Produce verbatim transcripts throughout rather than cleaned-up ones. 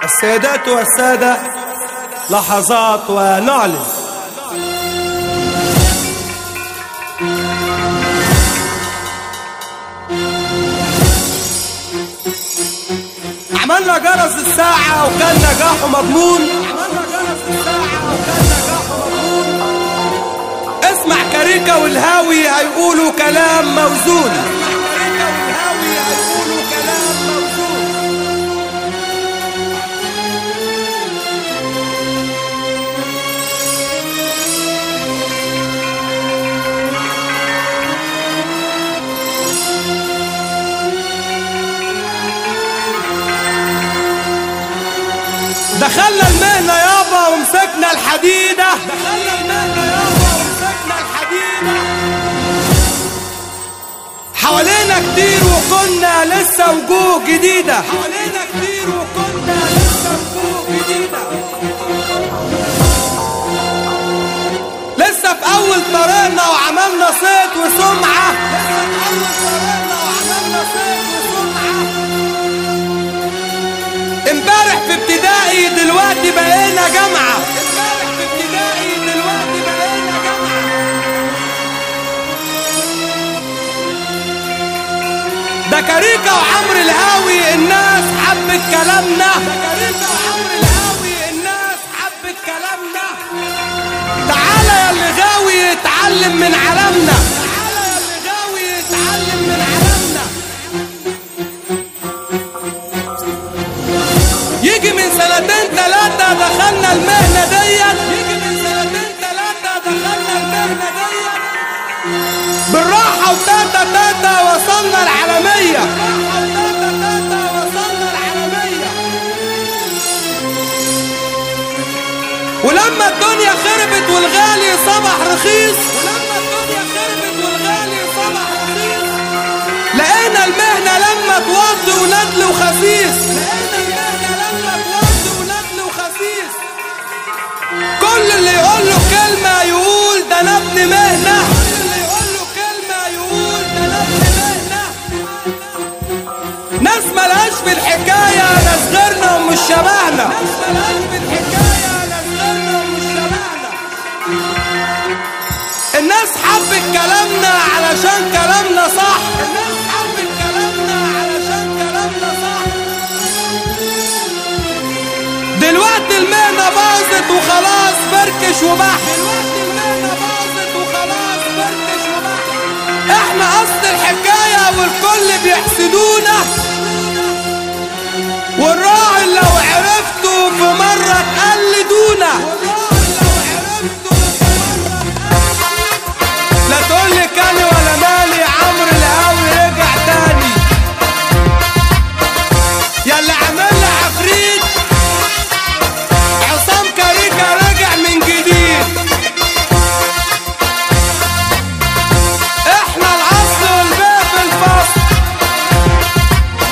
السيدات والسادة، لحظات ونعلن. عملنا جرس الساعة وكان نجاحه مضمون. اسمع كاريكا والهاوي هيقولوا كلام موزون. دخلنا المهنة يابا ومسكنا الحديدة. دخلنا المهنة يابا ومسكنا الحديدة. حوالينا كتير وكنا لسه وجوه جديدة. حوالينا كتير وكنا لسه وجوه جديدة. لسه في أول طريقنا وعملنا صيت وسمعة. لسه في أول طريقنا وعملنا صيت وسمعة. امبارح في ابتدائي دلوقتي بقينا جامعة. امبارح في ابتدائي دلوقتي بقينا جامعة. ده كاريكا وعمرو الهاوي الناس حبت كلامنا. ده كاريكا وعمرو الهاوي الناس حبت كلامنا. تعالى يا اللي غاوي اتعلم من عالمنا. تعالى يا اللي غاوي اتعلم من عالمنا. يجي من سنتين تلاتة دخلنا المهنة ديت. يجي من سنتين تلاتة دخلنا المهنة ديت. بالراحة وتاتا تاتا وصلنا العالمية. بالراحة وتاتا تاتا وصلنا العالمية. ولما الدنيا خربت والغالي صبح رخيص. ولما الدنيا خربت والغالي صبح رخيص. لقينا المهنة لما توطي وندل وخسيس. كل اللي يقول له كلمة يقول ده انا ابن مهنة. كل اللي يقول له كلمة يقول ده انا ابن مهنة. ناس ملهاش في الحكاية ناس غيرنا ومش شبهنا. ناس ملهاش في الحكاية ناس غيرنا ومش شبهنا. الناس حبت كلامنا علشان كلامنا صح. الناس حبت كلامنا علشان كلامنا صح. دلوقتي المهنة باظت وخلاص فركش وبح. دلوقتي المهنة باظت وخلاص فركش وبح. احنا اصل الحكاية والكل بيحسدونا. والراعي لو عرفتوا في مرة تقلدونا. لا تقولي كاني ولا مالي. عمرو الهاوي رجع تاني. ياللي عاملها عفريت عصام كاريكا رجع من جديد. احنا العصر والبيع في الفصل.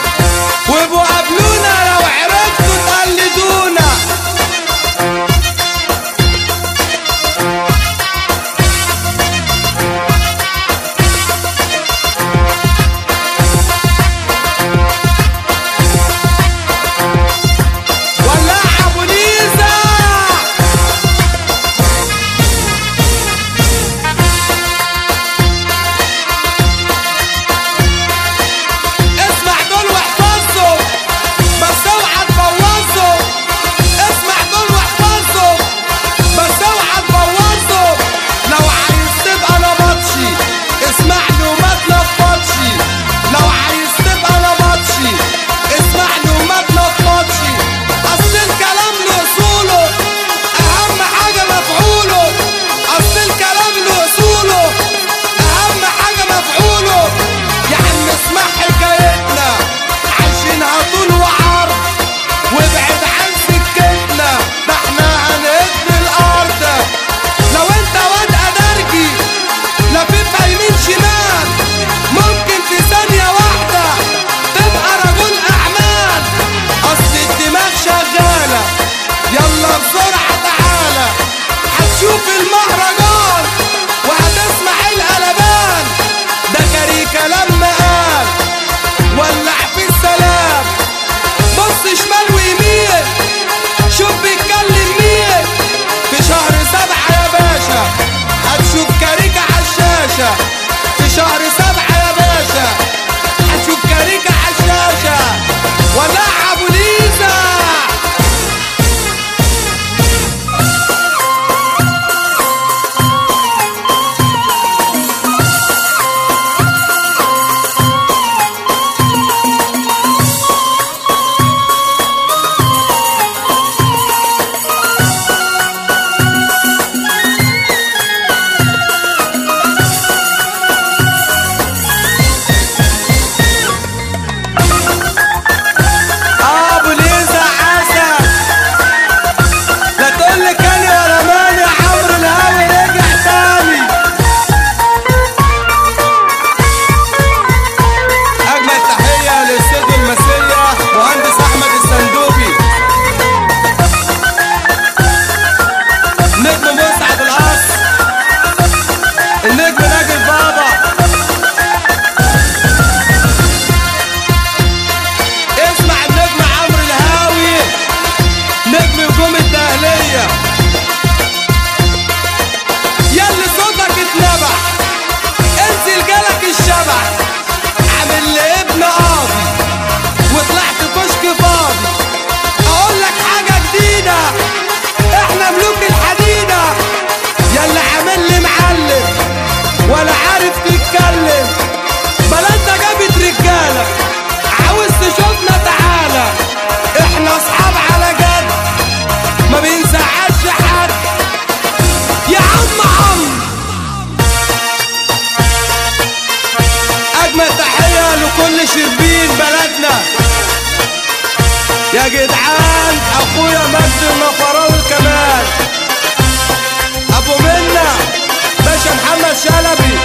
اخويا مجدي النفراوي كمان، ابو منا باشا محمد شلبي،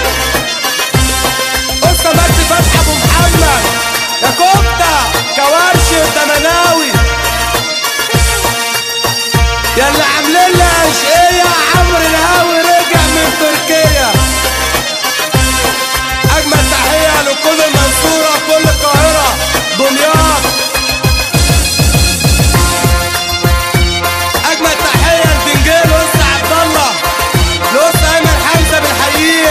قصة مجدي فتحي ابو محمد، يا كفتة كوارش الدمناوي، يا اللي عاملين لي اشقية عمرو الهاوي رجع من تركيا. اجمل تحية لكل المنصورة كل القاهرة دمياط. اجمل تحية لبنجيل لأسطى عبد الله، لأسطى ايمن حمزة بالحقيقة.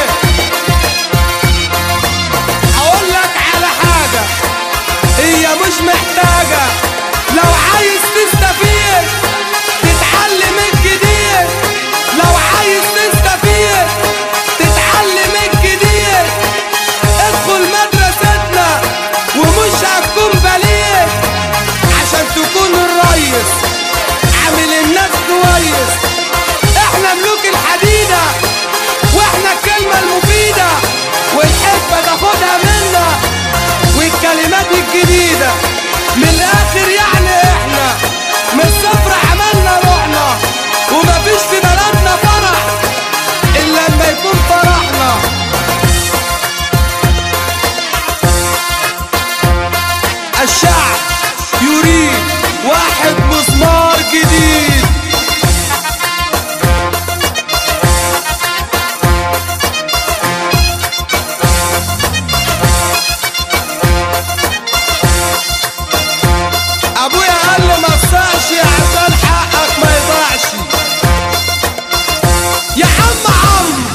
اقول لك على حاجة هي مش محتاجة، لو عايز تستفيد تتعلم الجديد، لو عايز تستفيد تتعلم الجديد، ادخل مدرستنا ومش هتكون بليد، عشان تكون الريس عامل الناس كويس. احنا ملوك الحديدة واحنا الكلمة المفيدة، والحكمة تاخدها منا والكلمات الجديدة. من الاخر يعني احنا من الصفر عملنا روحنا، ومفيش في بلدنا فرح الا لما يكون فرحنا. الشعب يريد واحد مسمار جديد. ابويا قال لي ما تصحش عشان حقك ما يضيعش. يا عم عم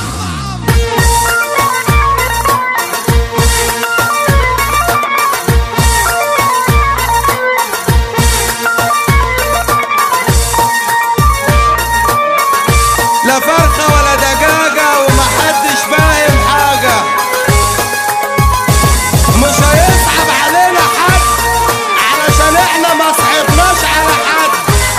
لا فرخة ولا دجاجة ومحدش فاهم حاجة، مش هيصعب علينا حد علشان احنا ما صعبناش على حد.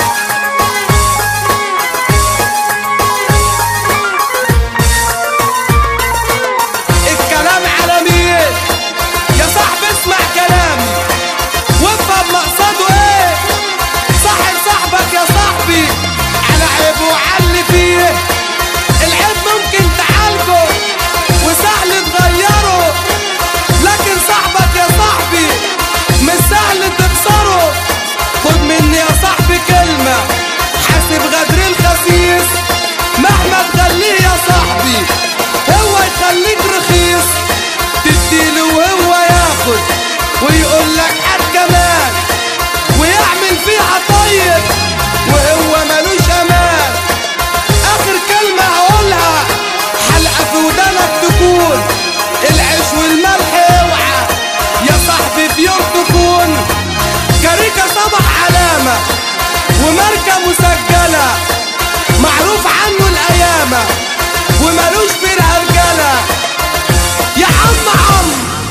الكلام على مين يا صاحبي؟ اسمع كلامي وافهم مقصده ايه. صاحب صاحبك يا صاحبي على عيبه وعلي فيه، العيب ممكن تعالجه وسهل تغيره، لكن صاحبك يا صاحبي مش سهل تكسره. خد مني يا صاحبي كلمة، حاسب غدر الخسيس مهما تخليه يا صاحبي هو يخليك رخيص، تديله وهو ياخد ويقول لك هات كمان، ويعمل فيها طيب وهو ملوش امان. اخر كلمة هقولها حلقة في ودانك تكون، العيش والملح اوعى يا صاحبي في يوم تكون. كاريكا صبح علامة وماركة مسجلة، معروف عنه الأيامة ومالوش في الهرجلة. يا عم عم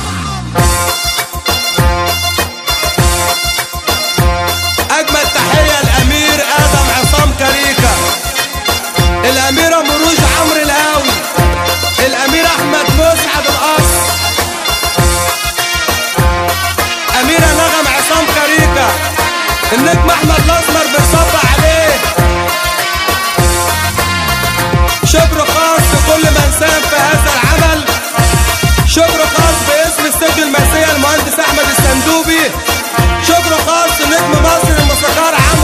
أجمل تحية الأمير آدم عصام كاريكا، الأميرة مروج عمرو الهاوي، الأمير أحمد مسعد القصر، أميرة نغم عصام كاريكا، النجم أحمد الأسمر بنصب عليه. شكر خاص لكل من ساهم في هذا العمل، شكر خاص باسم السجن المسيح المهندس أحمد السندوبي، شكر خاص لنجم مصر الموسيقار عمرو